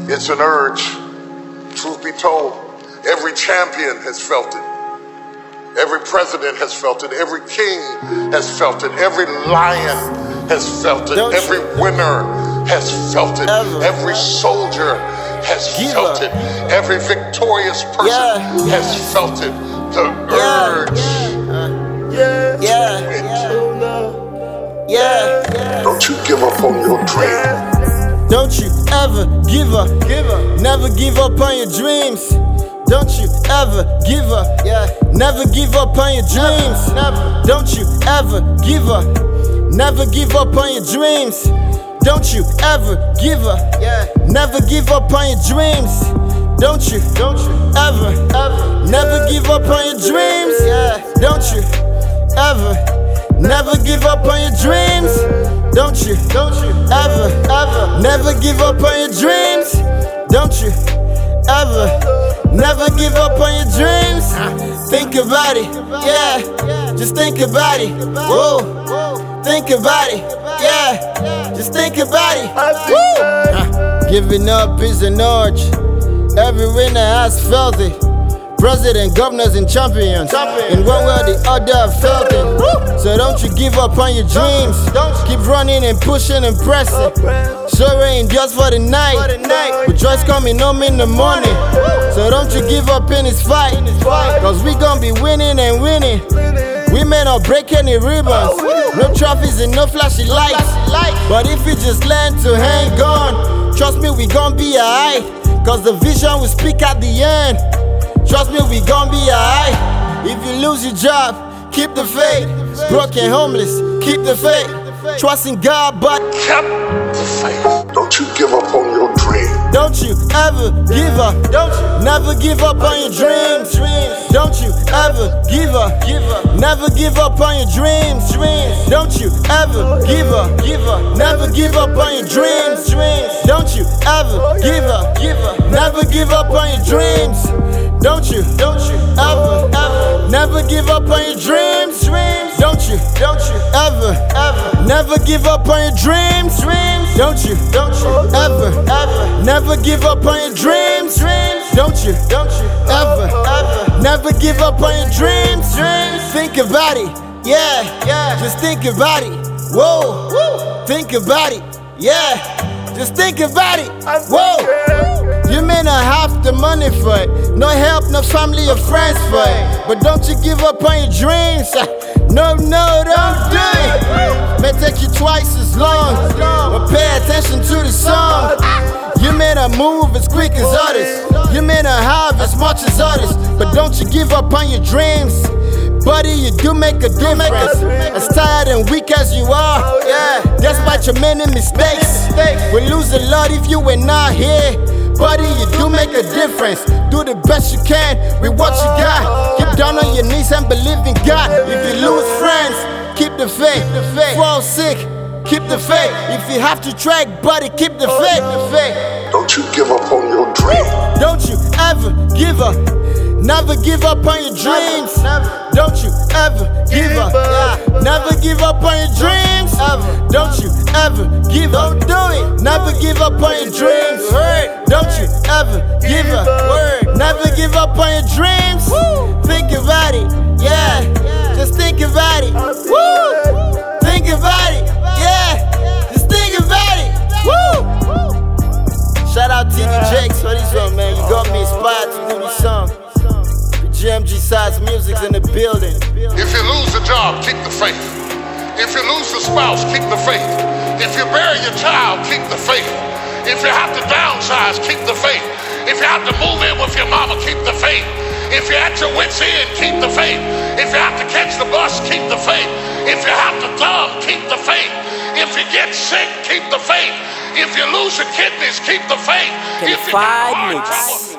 It's an urge. Truth be told, every champion has felt it. Every president has felt it. Every king has felt it. Every lion has felt it. Every winner has felt it. Every soldier has felt it. Every victorious person has felt it. The urge to win. Don't you give up on your dream. Don't you ever give up. Never give up on your dreams. Don't you ever give up. Never give up on your dreams. Don't you ever give up. Never give up on your dreams. Don't you ever give up. Never give up on your dreams. Don't you ever never give up on your dreams. Don't you ever never give up on your dreams. Don't you ever never give up on your dreams. Don't you ever never give up on your dreams. Think about it, just think about it. Whoa, think about it, just think about it. Woo. Giving up is an urge. Every winner has felt it. President, governors, and champions. In one way or the other have felt it. So don't you give up on your dreams. Keep running and pushing and pressing. Sure ain't just for the night, but joy's coming home in the morning. So don't you give up in this fight, cause we gon' be winning and winning. We may not break any ribbons, no trophies and no flashy lights, but if you just learn to hang on, trust me, we gon' be alright. Cause the vision will speak at the end. Trust me, we gon' be alright. If you lose your job, keep the faith. Broken, homeless, keep the faith. Trust in God, but keep the faith. Don't you give up on your dream. Don't you ever give up. Never give up on your dreams. Don't you ever give up. Never give up on your dreams. Don't you ever give up. Never give up on your dreams. Don't you ever give up. Never give up on your dreams. Don't you ever never give up on your dreams. Don't you ever never give up on your dreams. Don't you ever never give up on your dreams. Don't you ever never give up on your dreams. Think about it, just think about it. Whoa, think about it, just think about it. Whoa. You may not have the money for it, no help, no family or friends for it, but don't you give up on your dreams. No, don't do it. May take you twice as long, but pay attention to the song. You may not move as quick as others, you may not have as much as others, but don't you give up on your dreams. Buddy, you do make a difference. As tired and weak as you are, despite your many mistakes, we lose a lot if you were not here. Buddy, you do make a difference. Do the best you can with what you got. Keep down on your knees and believe in God. If you lose friends, keep the faith. Fall sick, keep the faith. If you have to track, buddy, keep the faith. Don't you give up on your dream. Don't you ever give up. Never give up on your dreams. Don't you ever give up. Never give up on your dreams. Don't you ever give up. Never give up on your dreams. Don't you ever give up. Never give up on your dreams. Think about it, just think about it. Woo! Think about it, just think about it. Woo! Shout out TV Jakes for this one, man. You got me inspired to do this song. GMG Size Music's in the building. If you lose the job, keep the faith. If you lose the spouse, keep the faith. If you bury your child, keep the faith. If you have to downsize, keep the faith. If you have to move in with your mama, keep the faith. If you're at your wit's end, keep the faith. If you have to catch the bus, keep the faith. If you have to dumb, keep the faith. If you get sick, keep the faith. If you lose your kidneys, keep the faith. If you get hard trouble,